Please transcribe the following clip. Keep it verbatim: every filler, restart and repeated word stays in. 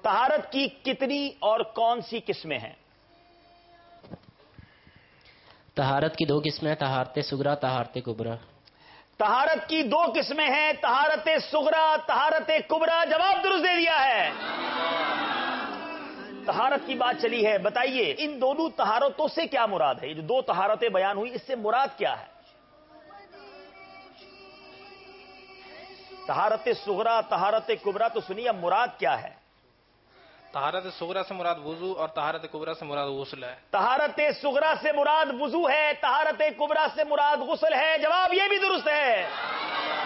तहारत की कितनी और कौन सी किस्में हैं? तहारत की दो किस्में हैं, तहारत सुगरा, तहारत कुबरा। तहारत की दो किस्में हैं, तहारत सुगरा, तहारत कुबरा। जवाब दुरुस्त दे दिया है। तहारत की बात चली है, बताइए इन दोनों तहारतों से क्या मुराद है? ये जो दो तहारतें बयान हुई, इससे मुराद क्या है? तहारत सुगरा, तहारत कुबरा, तो सुनिए मुराद क्या है? तहारत सुगरा से मुराद वुजू और तहारत कुबरा से मुराद गुस्ल है। तहारत सुगरा से मुराद वुजू है, तहारत कुबरा से मुराद गुस्ल है। जवाब ये भी दुरुस्त है।